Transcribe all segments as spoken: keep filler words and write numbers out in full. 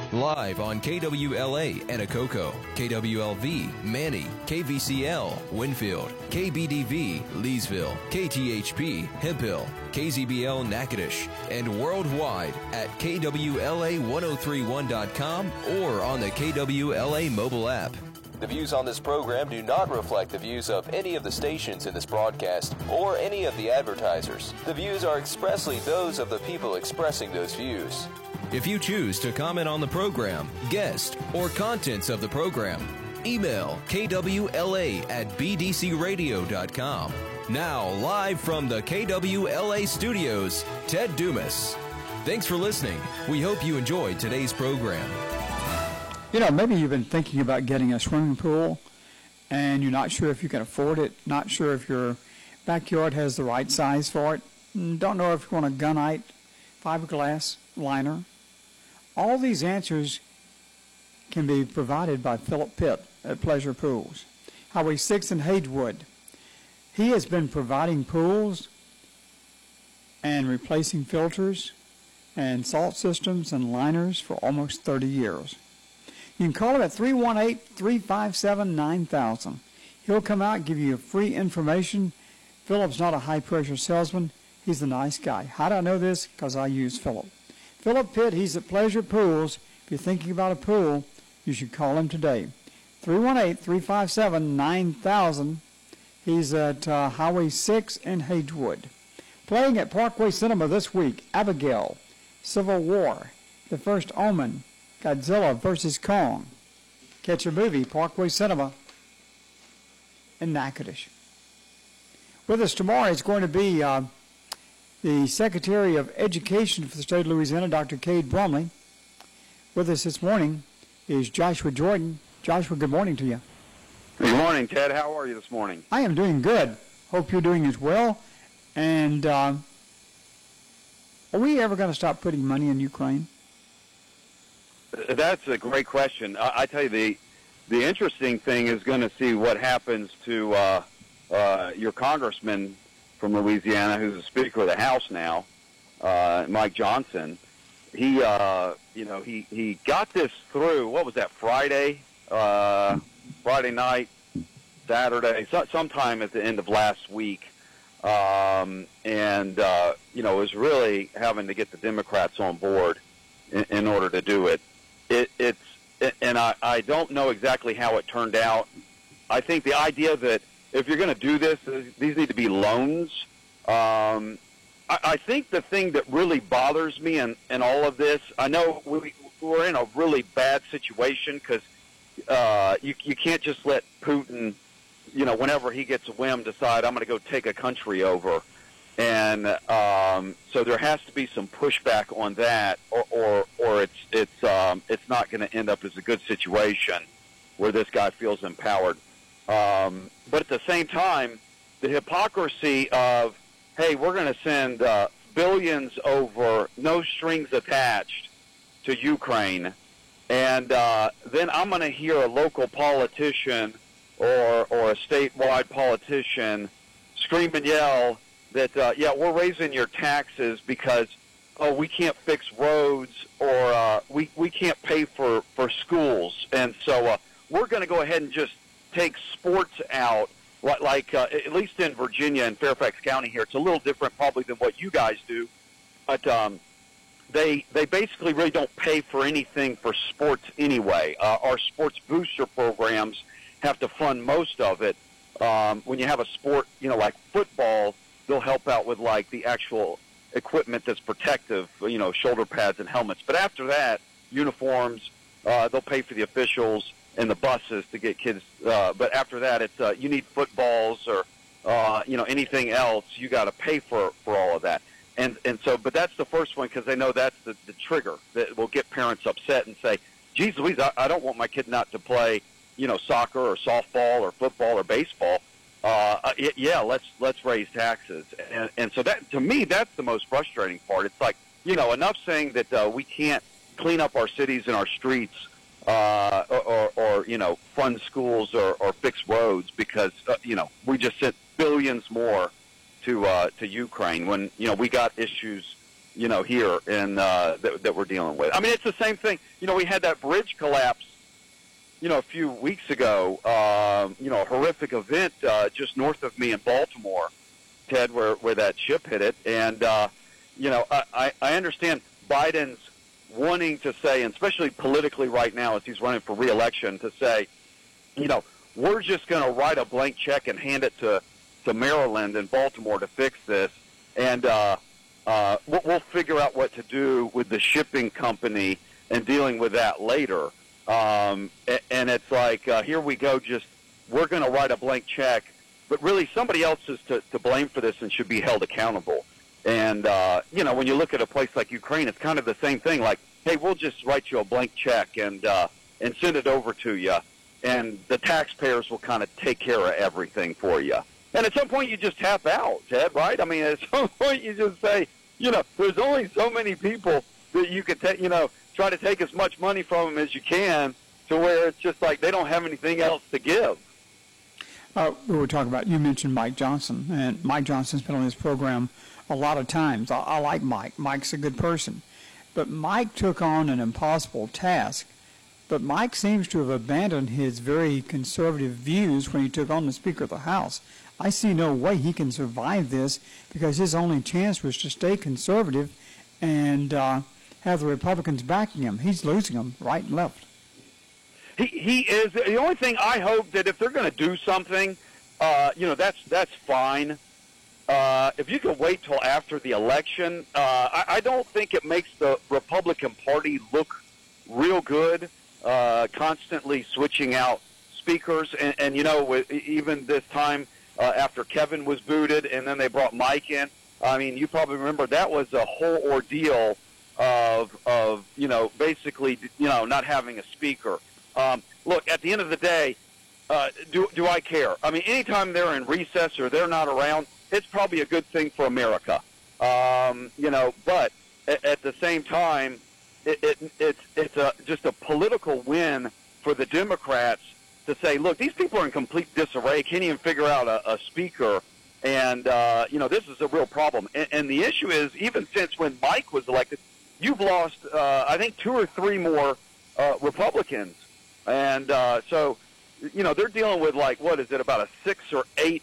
Live on K W L A Anacoco, K W L V Manny, K V C L Winfield, K B D V Leesville, K T H P Hemp Hill, K Z B L Natchitoches, and worldwide at K W L A ten thirty-one dot com or on the K W L A mobile app. The views on this program do not reflect the views of any of the stations in this broadcast or any of the advertisers. The views are expressly those of the people expressing those views. If you choose to comment on the program, guest, or contents of the program, email K W L A at B D C radio dot com. Now, live from the K W L A studios, Ted Dumas. Thanks for listening. We hope you enjoyed today's program. You know, maybe you've been thinking about getting a swimming pool, and you're not sure if you can afford it, not sure if your backyard has the right size for it, don't know if you want a gunite, fiberglass liner. All these answers can be provided by Philip Pitt at Pleasure Pools, Highway six in Hagewood. He has been providing pools and replacing filters and salt systems and liners for almost thirty years. You can call him at three one eight, three five seven, nine thousand. He'll come out and give you free information. Philip's not a high-pressure salesman. He's a nice guy. How do I know this? Because I use Philip. Philip Pitt, he's at Pleasure Pools. If you're thinking about a pool, you should call him today. three one eight, three five seven, nine thousand. He's at uh, Highway six in Hagewood. Playing at Parkway Cinema this week, Abigail, Civil War, The First Omen, Godzilla versus Kong. Catch a movie, Parkway Cinema in Natchitoches. With us tomorrow is going to be uh, the Secretary of Education for the state of Louisiana, Doctor Cade Brumley. With us this morning is Joshua Jordan. Joshua, good morning to you. Good morning, Ted. How are you this morning? I am doing good. Hope you're doing as well. And uh, are we ever going to stop putting money in Ukraine? That's a great question. I, I tell you, the the interesting thing is going to see what happens to uh, uh, your congressman from Louisiana, who's the Speaker of the House now, uh, Mike Johnson. He, uh, you know, he, he got this through. What was that? Friday, uh, Friday night, Saturday, so, sometime at the end of last week, um, and uh, you know, was really having to get the Democrats on board in, in order to do it. It it's it, and I, I don't know exactly how it turned out. I think the idea that if you're going to do this, these need to be loans. Um, I, I think the thing that really bothers me in, in all of this, I know we, we're in a really bad situation because uh, you, you can't just let Putin, you know, whenever he gets a whim, decide I'm going to go take a country over. And um, so there has to be some pushback on that, or or, or it's it's um, it's not going to end up as a good situation where this guy feels empowered. Um, but at the same time, the hypocrisy of, hey, we're going to send uh, billions over, no strings attached, to Ukraine, and uh, then I'm going to hear a local politician or or a statewide politician scream and yell that, uh, yeah, we're raising your taxes because, oh, we can't fix roads or uh, we, we can't pay for, for schools. And so uh, we're going to go ahead and just take sports out, like uh, at least in Virginia and Fairfax County here. It's a little different probably than what you guys do. But um, they they basically really don't pay for anything for sports anyway. Uh, our sports booster programs have to fund most of it. Um, when you have a sport, you know, like football, they'll help out with, like, the actual equipment that's protective, you know, shoulder pads and helmets. But after that, uniforms, uh, they'll pay for the officials and the buses to get kids. Uh, but after that, it's uh, you need footballs or, uh, you know, anything else. You got to pay for, for all of that. And and so, but that's the first one because they know that's the, the trigger that will get parents upset and say, geez Louise, I, I don't want my kid not to play, you know, soccer or softball or football or baseball. Uh, yeah, let's let's raise taxes, and, and so that to me that's the most frustrating part. It's like, you know, enough saying that uh, we can't clean up our cities and our streets, uh, or, or, or you know, fund schools or, or fix roads because uh, you know we just sent billions more to uh, to Ukraine when you know we got issues you know, here in uh, that, that we're dealing with. I mean, it's the same thing. You know, we had that bridge collapse, you know, a few weeks ago. Uh, you know, a horrific event uh, just north of me in Baltimore, Ted, where where that ship hit it. And uh, you know, I, I, I understand Biden's wanting to say, and especially politically right now as he's running for re-election, to say, you know, we're just going to write a blank check and hand it to, to Maryland and Baltimore to fix this, and uh, uh, we'll, we'll figure out what to do with the shipping company and dealing with that later. Um, and, and it's like, uh, here we go, just we're going to write a blank check, but really somebody else is to, to blame for this and should be held accountable. And, uh, you know, when you look at a place like Ukraine, it's kind of the same thing. Like, hey, we'll just write you a blank check and uh, and send it over to you, and the taxpayers will kind of take care of everything for you. And at some point, you just tap out, Ted, right? I mean, at some point, you just say, you know, there's only so many people that you could, ta- you know, try to take as much money from them as you can, to where it's just like they don't have anything else to give. Uh, we were talking about, you mentioned Mike Johnson, and Mike Johnson's been on this program a lot of times. I, I like Mike. Mike's a good person. But Mike took on an impossible task. But Mike seems to have abandoned his very conservative views when he took on the Speaker of the House. I see no way he can survive this, because his only chance was to stay conservative and uh, have the Republicans backing him. He's losing them right and left. He he is. The only thing I hope that if they're going to do something, uh, you know, that's that's fine. Uh, if you could wait till after the election, uh, I, I don't think it makes the Republican Party look real good, uh, constantly switching out speakers. And, and you know, with, even this time uh, after Kevin was booted and then they brought Mike in, I mean, you probably remember that was a whole ordeal of, of you know, basically, you know, not having a speaker. Um, look, at the end of the day, uh, do, do I care? I mean, anytime they're in recess or they're not around, it's probably a good thing for America, um, you know. But at, at the same time, it, it, it's it's a, just a political win for the Democrats to say, look, these people are in complete disarray, can't even figure out a, a speaker, and uh, you know, this is a real problem. And, and the issue is, even since when Mike was elected, you've lost, uh, I think, two or three more uh, Republicans, and uh, so you know they're dealing with, like, what is it, about a six or eight.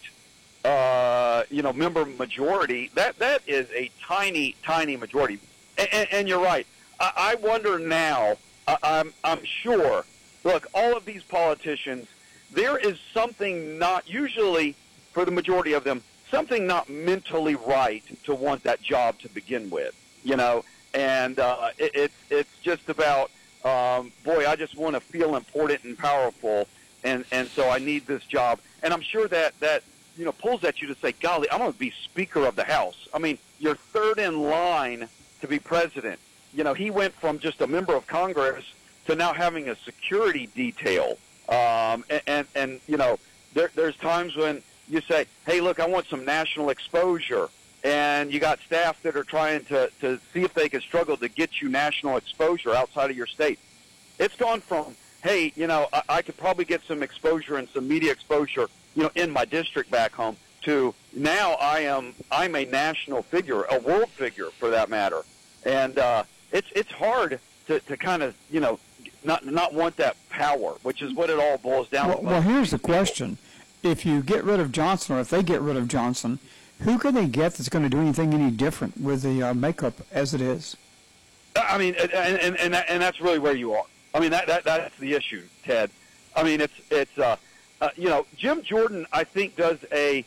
Uh, you know, member majority. That that is a tiny, tiny majority. And, and, and you're right. I, I wonder now. I, I'm I'm sure. Look, all of these politicians, there is something not usually for the majority of them, something not mentally right to want that job to begin with. You know, and uh, it, it's it's just about um, boy, I just want to feel important and powerful, and and so I need this job. And I'm sure that that. you know, pulls at you to say, golly, I'm going to be Speaker of the House. I mean, you're third in line to be president. You know, he went from just a member of Congress to now having a security detail. Um, and, and, and, you know, there, there's times when you say, hey, look, I want some national exposure. And you got staff that are trying to, to see if they can struggle to get you national exposure outside of your state. It's gone from, hey, you know, I, I could probably get some exposure and some media exposure, you know, in my district back home, to now I am I'm a national figure, a world figure for that matter, and uh, it's it's hard to, to kind of you know not not want that power, which is what it all boils down well, to. Well, here's the question: if you get rid of Johnson, or if they get rid of Johnson, who can they get that's going to do anything any different with the uh, makeup as it is? I mean, and and and, that, and that's really where you are. I mean, that, that that's the issue, Ted. I mean, it's it's. Uh, Uh, you know, Jim Jordan, I think, does a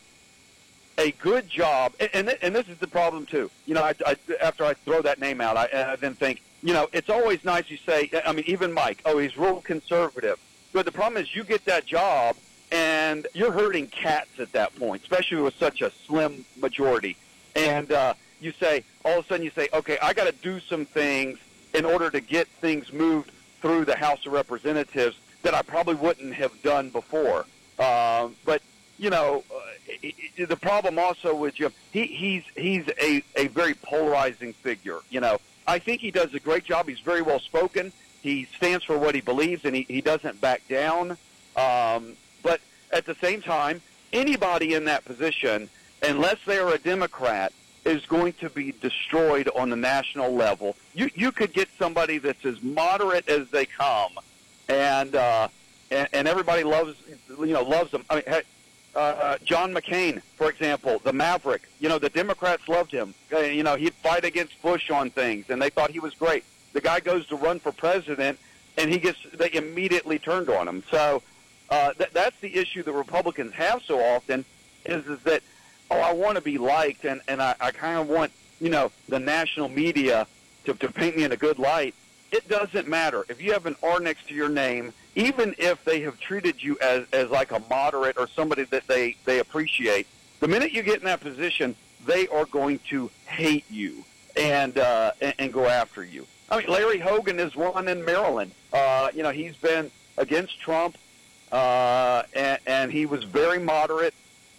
a good job, and and, and this is the problem too. You know, I, I, after I throw that name out, I, I then think, you know, it's always nice you say. I mean, even Mike, oh, he's real conservative. But the problem is, you get that job, and you're herding cats at that point, especially with such a slim majority. And uh, you say, all of a sudden, you say, okay, I got to do some things in order to get things moved through the House of Representatives that I probably wouldn't have done before. Um, but, you know, uh, the problem also with Jim, he, he's he's a, a very polarizing figure. You know, I think he does a great job. He's very well spoken. He stands for what he believes, and he, he doesn't back down. Um, but at the same time, anybody in that position, unless they are a Democrat, is going to be destroyed on the national level. You you could get somebody that's as moderate as they come, and uh, and, and everybody loves you know loves them. I mean, hey, uh, John McCain, for example, the Maverick. You know, the Democrats loved him. Uh, you know, he'd fight against Bush on things, and they thought he was great. The guy goes to run for president, and he gets they immediately turned on him. So uh, th- that's the issue the Republicans have so often is is that. Oh, I want to be liked, and, and I, I kind of want, you know, the national media to, to paint me in a good light. It doesn't matter. If you have an R next to your name, even if they have treated you as, as like a moderate or somebody that they, they appreciate, the minute you get in that position, they are going to hate you and, uh, and, and go after you. I mean, Larry Hogan is one in Maryland. Uh, you know, he's been against Trump, uh, and, and he was very moderate.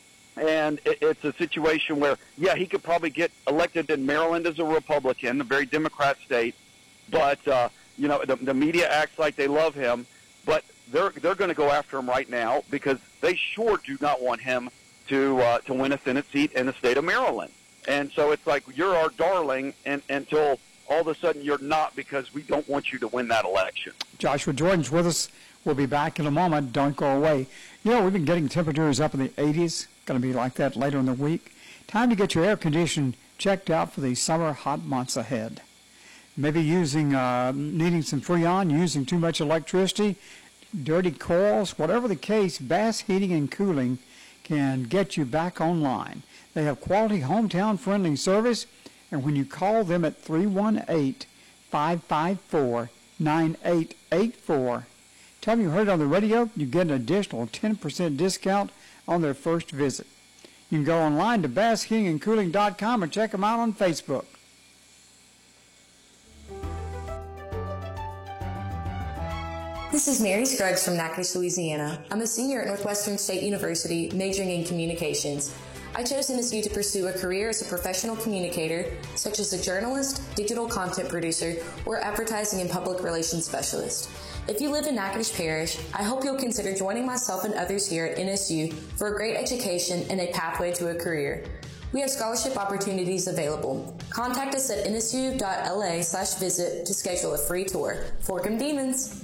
And it's a situation where, yeah, he could probably get elected in Maryland as a Republican, a very Democrat state. But, uh, you know, the, the media acts like they love him. But they're they're going to go after him right now because they sure do not want him to uh, to win a Senate seat in the state of Maryland. And so it's like you're our darling and, until all of a sudden you're not because we don't want you to win that election. Joshua Jordan's with us. We'll be back in a moment. Don't go away. You know, we've been getting temperatures up in the eighties. Going to be like that later in the week. Time to get your air condition checked out for the summer hot months ahead. Maybe using, uh, needing some Freon, using too much electricity, dirty coils, whatever the case, Bass Heating and Cooling can get you back online. They have quality hometown-friendly service, and when you call them at three one eight, five five four, nine eight eight four, tell them you heard it on the radio, you get an additional ten percent discount on their first visit. You can go online to bass heating and cooling dot com or check them out on Facebook. This is Mary Scruggs from Natchitoches, Louisiana. I'm a senior at Northwestern State University, majoring in communications. I chose N S U to pursue a career as a professional communicator, such as a journalist, digital content producer, or advertising and public relations specialist. If you live in Natchitoches Parish, I hope you'll consider joining myself and others here at N S U for a great education and a pathway to a career. We have scholarship opportunities available. Contact us at N S U dot L A slash visit to schedule a free tour. Fork 'em Demons!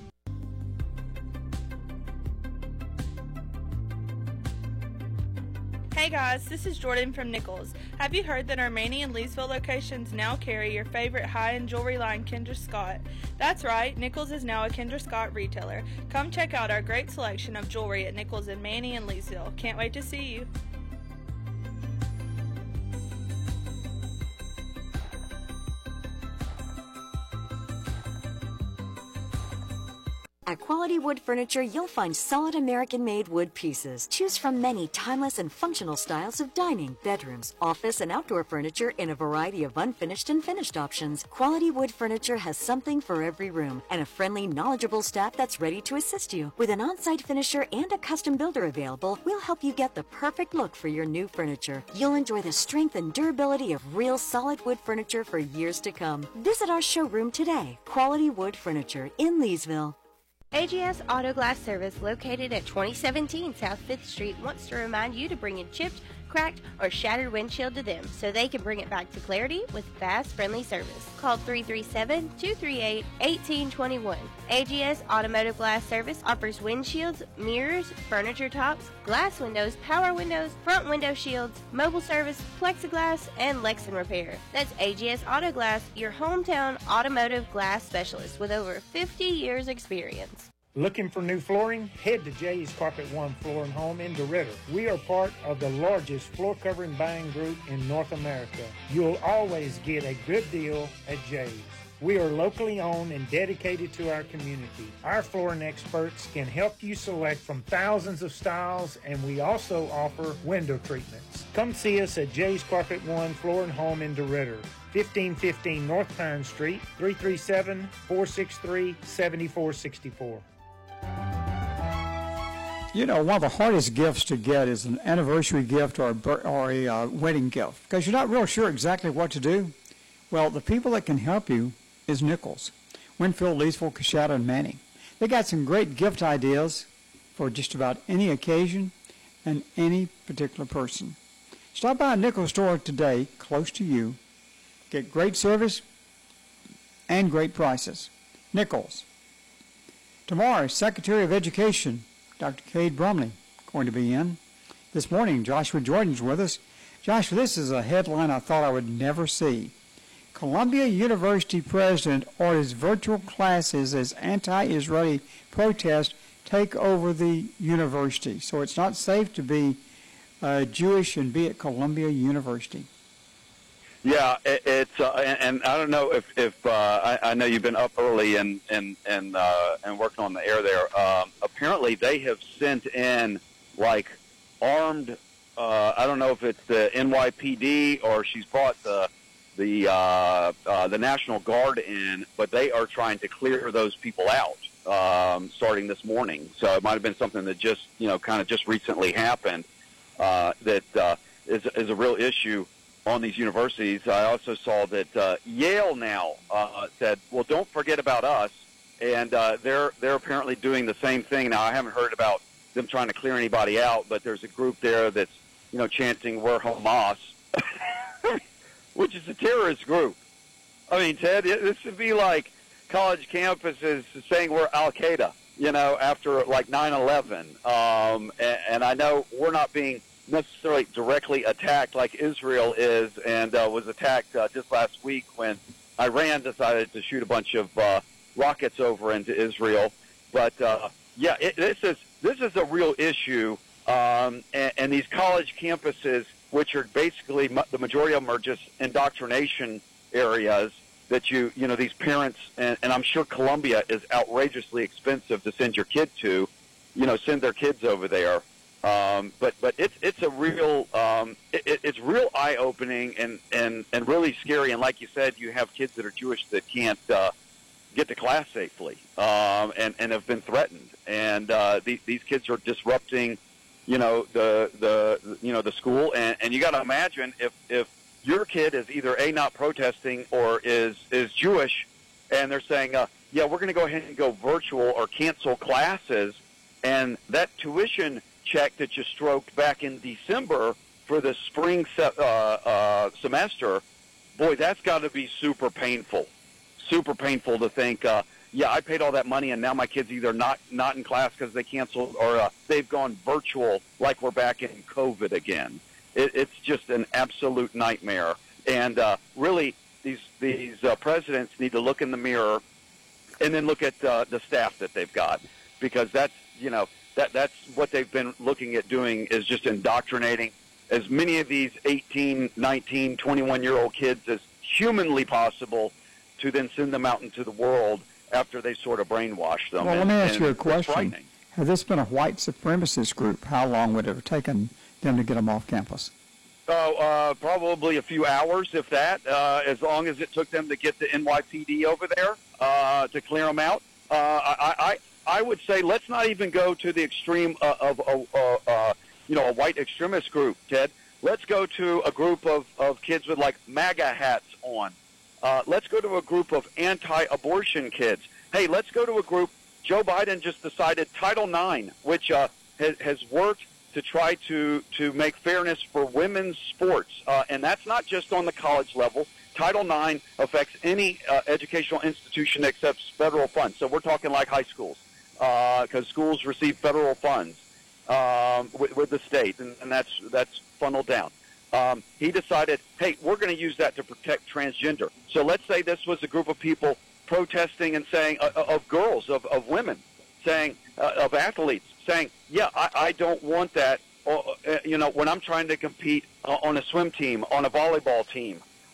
Hey guys, this is Jordan from Nichols. Have you heard that our Manny and Leesville locations now carry your favorite high-end jewelry line, Kendra Scott? That's right, Nichols is now a Kendra Scott retailer. Come check out our great selection of jewelry at Nichols in Manny and Leesville. Can't wait to see you. At Quality Wood Furniture, you'll find solid American-made wood pieces. Choose from many timeless and functional styles of dining, bedrooms, office, and outdoor furniture in a variety of unfinished and finished options. Quality Wood Furniture has something for every room and a friendly, knowledgeable staff that's ready to assist you. With an on-site finisher and a custom builder available, we'll help you get the perfect look for your new furniture. You'll enjoy the strength and durability of real solid wood furniture for years to come. Visit our showroom today. Quality Wood Furniture in Leesville. A G S Auto Glass Service, located at twenty seventeen South fifth Street, wants to remind you to bring a chipped, cracked, or shattered windshield to them so they can bring it back to clarity with fast, friendly service. Call three three seven, two three eight, one eight two one. A G S Automotive Glass Service offers windshields, mirrors, furniture tops, glass windows, power windows, front window shields, mobile service, plexiglass, and Lexan repair. That's A G S Auto Glass, your hometown automotive glass specialist with over fifty years experience. Looking for new flooring? Head to Jay's Carpet One Floor and Home in DeRidder. We are part of the largest floor covering buying group in North America. You'll always get a good deal at Jay's. We are locally owned and dedicated to our community. Our flooring experts can help you select from thousands of styles, and we also offer window treatments. Come see us at Jay's Carpet One Floor and Home in DeRidder, fifteen fifteen North Pine Street, three three seven, four six three, seven four six four. You know, one of the hardest gifts to get is an anniversary gift or a, bir- or a uh, wedding gift because you're not real sure exactly what to do. Well, the people that can help you is Nichols, Winfield, Leesville, Coshada, and Manning. They got some great gift ideas for just about any occasion and any particular person. Stop by a Nichols store today, close to you. Get great service and great prices. Nichols. Tomorrow, Secretary of Education, Doctor Cade Brumley, going to be in. This morning, Joshua Jordan's with us. Joshua, this is a headline I thought I would never see. Columbia University president orders virtual classes as anti-Israeli protests take over the university. So it's not safe to be uh, Jewish and be at Columbia University. Yeah, it, it's uh, and, and I don't know if if uh, I, I know you've been up early and and and uh, and working on the air there. Um, apparently, they have sent in like armed. Uh, I don't know if it's the N Y P D or she's brought the the uh, uh, the National Guard in, but they are trying to clear those people out um, starting this morning. So it might have been something that just you know kind of just recently happened uh, that uh, is is a real issue on these universities. I also saw that uh, Yale now uh, said, well, don't forget about us, and uh, they're they're apparently doing the same thing. Now, I haven't heard about them trying to clear anybody out, but there's a group there that's, you know, chanting, we're Hamas, which is a terrorist group. I mean, Ted, this would be like college campuses saying we're Al-Qaeda, you know, after like nine eleven. Um, and, and I know we're not being necessarily directly attacked like Israel is and uh, was attacked uh, just last week when Iran decided to shoot a bunch of uh, rockets over into Israel. But, uh, yeah, it, this is this is a real issue, um, and, and these college campuses, which are basically the majority of them are just indoctrination areas that you, you know, these parents, and, and I'm sure Columbia is outrageously expensive to send your kid to, you know, send their kids over there. Um, but but it's it's a real um, it, it's real eye opening and, and, and really scary. And like you said, you have kids that are Jewish that can't uh, get to class safely um, and and have been threatened. And uh, these these kids are disrupting, you know, the the you know the school. And, and you got to imagine if if your kid is either A, not protesting or is is Jewish, and they're saying, uh, yeah, we're going to go ahead and go virtual or cancel classes, and that tuition check that you stroked back in December for the spring se- uh, uh, semester, boy, that's got to be super painful. Super painful to think, uh, yeah, I paid all that money, and now my kid's either not, not in class because they canceled or uh, they've gone virtual like we're back in COVID again. It, it's just an absolute nightmare. And uh, really, these, these uh, presidents need to look in the mirror and then look at uh, the staff that they've got, because that's, you know, That, that's what they've been looking at doing, is just indoctrinating as many of these eighteen, nineteen, twenty-one-year-old kids as humanly possible to then send them out into the world after they sort of brainwash them. Well, and, let me ask you a question. Frightening. Had this been a white supremacist group, how long would it have taken them to get them off campus? Oh, uh, probably a few hours, if that, uh, as long as it took them to get the N Y P D over there uh, to clear them out. Uh, I, I I would say let's not even go to the extreme uh, of, uh, uh, uh, you know, a white extremist group, Ted. Let's go to a group of, of kids with, like, MAGA hats on. Uh, let's go to a group of anti-abortion kids. Hey, let's go to a group. Joe Biden just decided Title nine, which uh, has, has worked to try to, to make fairness for women's sports. Uh, and that's not just on the college level. Title nine affects any uh, educational institution that accepts federal funds. So we're talking like high schools. Because uh, schools receive federal funds um, with, with the state, and, and that's that's funneled down. Um, he decided, hey, we're going to use that to protect transgender. So let's say this was a group of people protesting and saying, uh, of girls, of, of women, saying, uh, of athletes, saying, yeah, I, I don't want that. Uh, you know, when I'm trying to compete uh, on a swim team, on a volleyball team,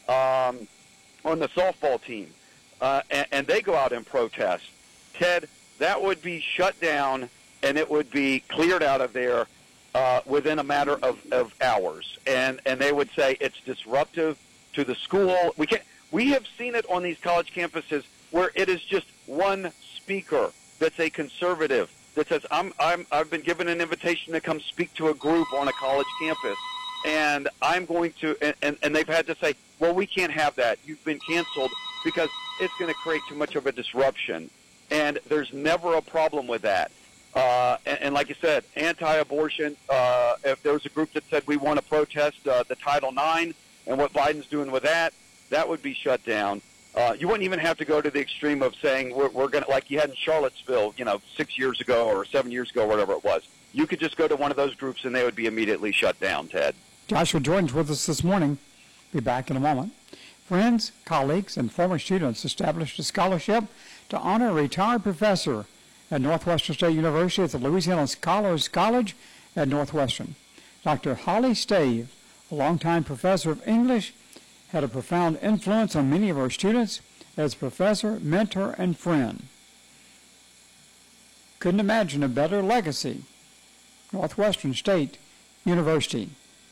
um, on the softball team, uh, and, and they go out and protest. Ted, that would be shut down, and it would be cleared out of there uh, within a matter of, of hours. And and they would say it's disruptive to the school. We can't. We have seen it on these college campuses where it is just one speaker that's a conservative that says, I'm I'm I've been given an invitation to come speak to a group on a college campus, and I'm going to. And, and, and they've had to say, well, we can't have that. You've been canceled because it's going to create too much of a disruption. And there's never a problem with that. Uh, and, and like you said, anti-abortion. Uh, if there was a group that said we want to protest uh, the Title nine and what Biden's doing with that, that would be shut down. Uh, you wouldn't even have to go to the extreme of saying we're, we're going to, like you had in Charlottesville, you know, six years ago or seven years ago, whatever it was. You could just go to one of those groups and they would be immediately shut down, Ted. Joshua Jordan's with us this morning. Be back in a moment. Friends, colleagues, and former students established a scholarship to honor a retired professor at Northwestern State University at the Louisiana Scholars College at Northwestern. Doctor Holly Stave, a longtime professor of English, had a profound influence on many of our students as professor, mentor, and friend. Couldn't imagine a better legacy. Northwestern State University.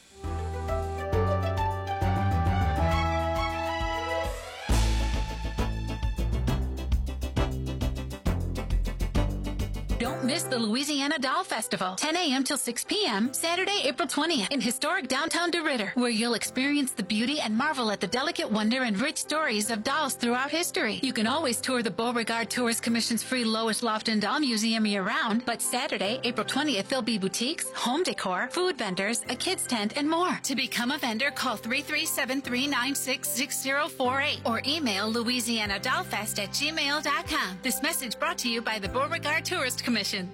Don't miss the Louisiana Doll Festival, ten a.m. till six p.m., Saturday, April twentieth, in historic downtown DeRidder, where you'll experience the beauty and marvel at the delicate wonder and rich stories of dolls throughout history. You can always tour the Beauregard Tourist Commission's free Lois Lofton Doll Museum year-round, but Saturday, April twentieth, there'll be boutiques, home decor, food vendors, a kids tent, and more. To become a vendor, call three three seven, three nine six, six zero four eight or email louisiana doll fest at gmail dot com. This message brought to you by the Beauregard Tourist Commission. Commission.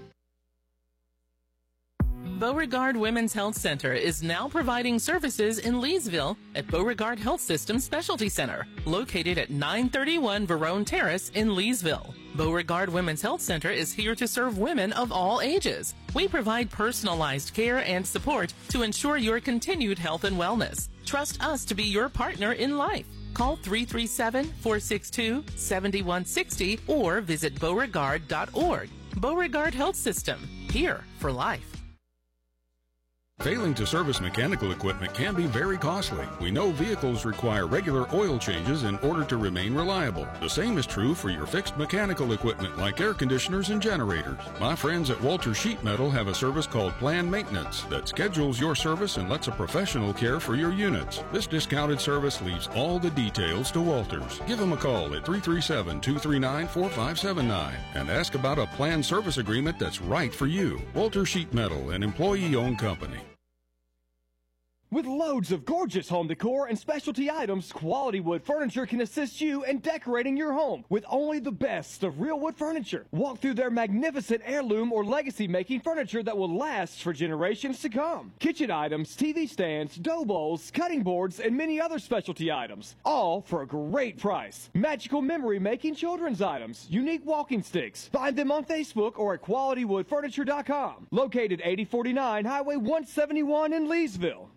Beauregard Women's Health Center is now providing services in Leesville at Beauregard Health System Specialty Center, located at nine thirty-one Verone Terrace in Leesville. Beauregard Women's Health Center is here to serve women of all ages. We provide personalized care and support to ensure your continued health and wellness. Trust us to be your partner in life. Call three three seven, four six two, seven one six zero or visit beauregard dot org. Beauregard Health System, here for life. Failing to service mechanical equipment can be very costly. We know vehicles require regular oil changes in order to remain reliable. The same is true for your fixed mechanical equipment like air conditioners and generators. My friends at Walter Sheet Metal have a service called Planned Maintenance that schedules your service and lets a professional care for your units. This discounted service leaves all the details to Walters. Give them a call at three three seven, two three nine, four five seven nine and ask about a planned service agreement that's right for you. Walter Sheet Metal, an employee-owned company. With loads of gorgeous home decor and specialty items, Quality Wood Furniture can assist you in decorating your home with only the best of real wood furniture. Walk through their magnificent heirloom or legacy-making furniture that will last for generations to come. Kitchen items, T V stands, dough bowls, cutting boards, and many other specialty items, all for a great price. Magical memory-making children's items, unique walking sticks. Find them on Facebook or at quality wood furniture dot com. Located eighty forty-nine Highway one seventy-one in Leesville.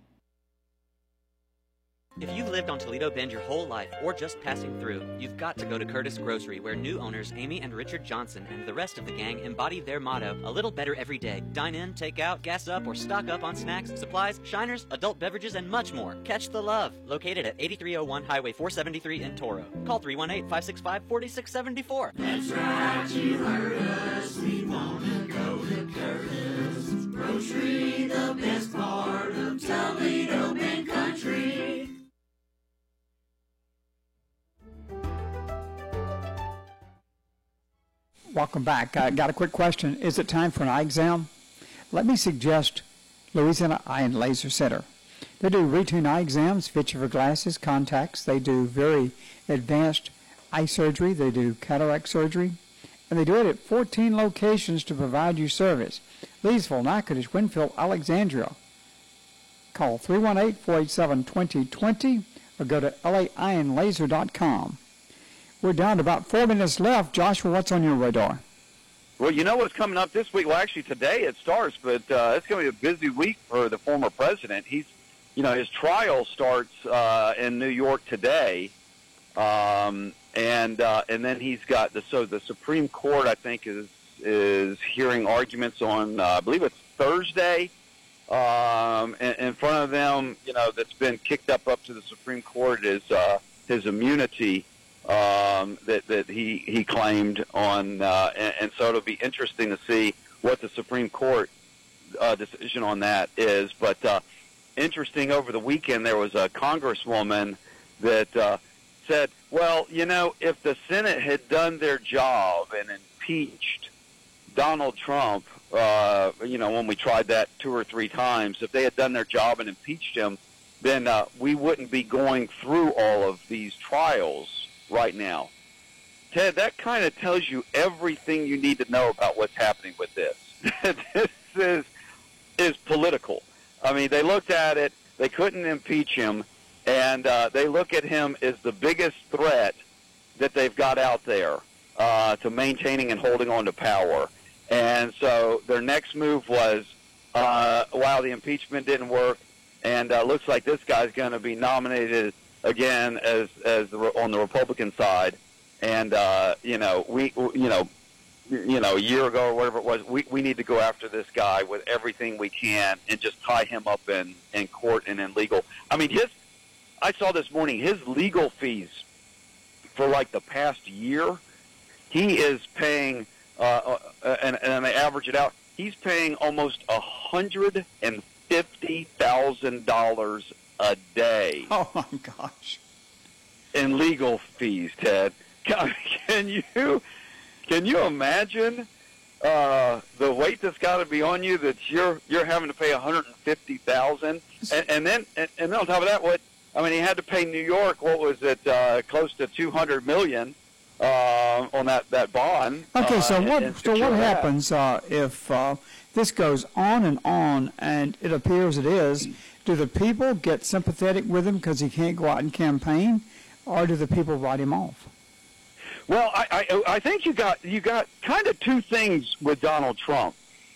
If you've lived on Toledo Bend your whole life or just passing through, you've got to go to Curtis Grocery, where new owners Amy and Richard Johnson and the rest of the gang embody their motto, a little better every day. Dine in, take out, gas up, or stock up on snacks, supplies, shiners, adult beverages, and much more. Catch the love. Located at eighty-three oh one Highway four seventy-three in Toro. Call three one eight, five six five, four six seven four. That's right, you heard us. We want to go to Curtis Grocery, the best part of Toledo Bend Country. Welcome back. I got a quick question. Is it time for an eye exam? Let me suggest Louisiana Eye and Laser Center. They do routine eye exams, fit you for glasses, contacts. They do very advanced eye surgery. They do cataract surgery. And they do it at fourteen locations to provide you service. Leesville, Natchitoches, Winfield, Alexandria. Call three one eight, four eight seven, two zero two zero or go to L A eye and laser dot com. We're down to about four minutes left. Joshua, what's on your radar? Well, you know what's coming up this week? Well, actually today it starts, but uh, it's going to be a busy week for the former president. He's, you know, his trial starts uh, in New York today, um, and uh, and then he's got the so the Supreme Court, I think, is is hearing arguments on uh, I believe it's Thursday. Um, in, in front of them, you know, that's been kicked up up to the Supreme Court is uh, his immunity. Um, that, that he, he claimed on, uh, and, and so it'll be interesting to see what the Supreme Court uh, decision on that is. But uh, interesting, over the weekend there was a congresswoman that uh, said, well, you know, if the Senate had done their job and impeached Donald Trump, uh, you know, when we tried that two or three times, if they had done their job and impeached him, then uh, we wouldn't be going through all of these trials right now. Ted, that kind of tells you everything you need to know about what's happening with this. This is is political. I mean, they looked at it, they couldn't impeach him, and uh, they look at him as the biggest threat that they've got out there uh, to maintaining and holding on to power. And so their next move was, uh, wow, the impeachment didn't work, and uh, looks like this guy's going to be nominated again as as the, on the Republican side. And uh, you know, we you know, you know, a year ago or whatever it was, we we need to go after this guy with everything we can and just tie him up in in court and in legal. I mean, his I saw this morning his legal fees for like the past year, he is paying, uh, uh, and and they average it out, he's paying almost a hundred and fifty thousand dollars a day. Oh my gosh! In legal fees, Ted. Can, can you can you imagine uh, the weight that's got to be on you that you're you're having to pay one hundred and fifty thousand, and, and then and, and then on top of that, what I mean, he had to pay New York. What was it? Uh, close to two hundred million uh, on that that bond. Okay, so uh, what and so what secure that. happens uh, if uh, this goes on and on, and it appears it is? Do the people get sympathetic with him because he can't go out and campaign, or do the people write him off? Well, I, I, I think you got you got kind of two things with Donald Trump.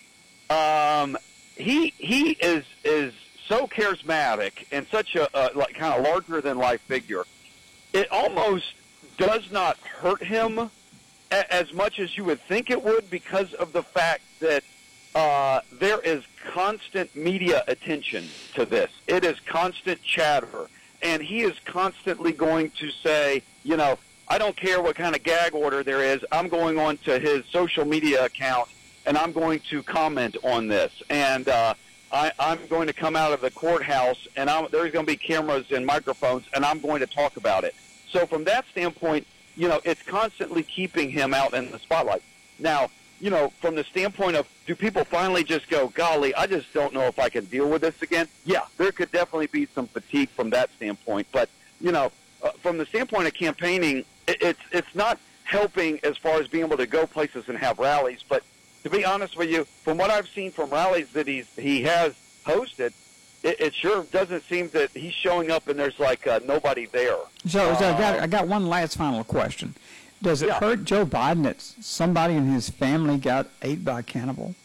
Um, he he is is so charismatic and such a, a like kind of larger than life figure. It almost does not hurt him a, as much as you would think it would, because of the fact that uh, there is constant media attention to this. It is constant chatter, and he is constantly going to say, you know, I don't care what kind of gag order there is. I'm going on to his social media account, and I'm going to comment on this. And uh, I, I'm going to come out of the courthouse, and I'm, there's going to be cameras and microphones, and I'm going to talk about it. So from that standpoint, you know, it's constantly keeping him out in the spotlight. Now, you know, from the standpoint of, do people finally just go, golly, I just don't know if I can deal with this again? Yeah, there could definitely be some fatigue from that standpoint. But, you know, uh, from the standpoint of campaigning, it, it's it's not helping as far as being able to go places and have rallies. But to be honest with you, from what I've seen from rallies that he's he has hosted, it, it sure doesn't seem that he's showing up and there's like uh, nobody there. So, so I got Uh, I got one last final question. Does it Yeah. hurt Joe Biden that somebody in his family got ate by a cannibal?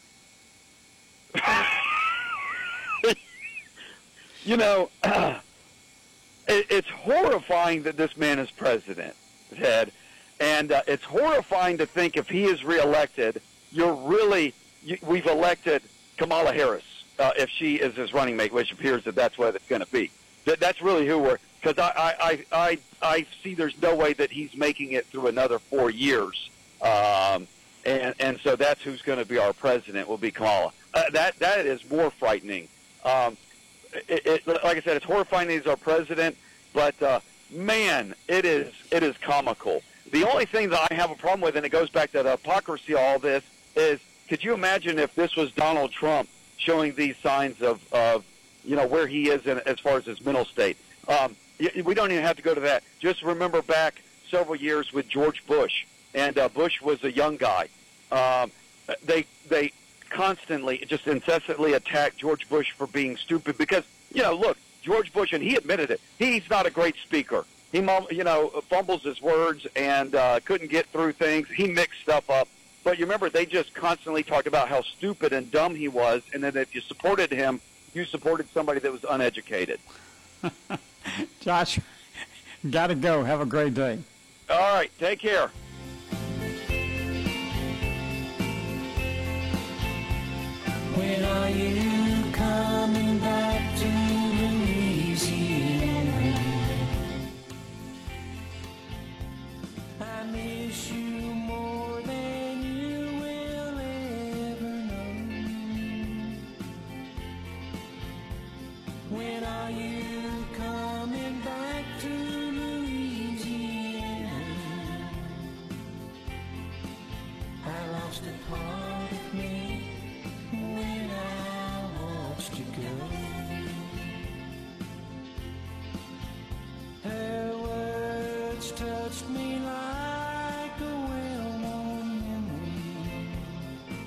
You know, it, it's horrifying that this man is president, Ted, and uh, it's horrifying to think if he is reelected, you're really you, we've elected Kamala Harris uh, if she is his running mate, which appears that that's what it's going to be. That that's really who we're because I, I I I I see there's no way that he's making it through another four years, um, and and so that's who's going to be our president will be Kamala. Uh, that that is more frightening. Um, It, it, like I said, it's horrifying that he's our president, but uh, man, it is it is comical. The only thing that I have a problem with, and it goes back to the hypocrisy of all this, is could you imagine if this was Donald Trump showing these signs of, of you know, where he is in, as far as his mental state? Um, we don't even have to go to that. Just remember back several years with George Bush, and uh, Bush was a young guy. Um, they they. constantly, just incessantly attack George Bush for being stupid because, you know, look, George Bush, and he admitted it, he's not a great speaker. He, you know, fumbles his words and uh, couldn't get through things. He mixed stuff up. But you remember, they just constantly talked about how stupid and dumb he was, and then if you supported him, you supported somebody that was uneducated. Josh, got to go. Have a great day. All right, take care. When are you coming back to Louisiana? I miss you more than you will ever know. When are you coming back to Louisiana? I lost a part touched me like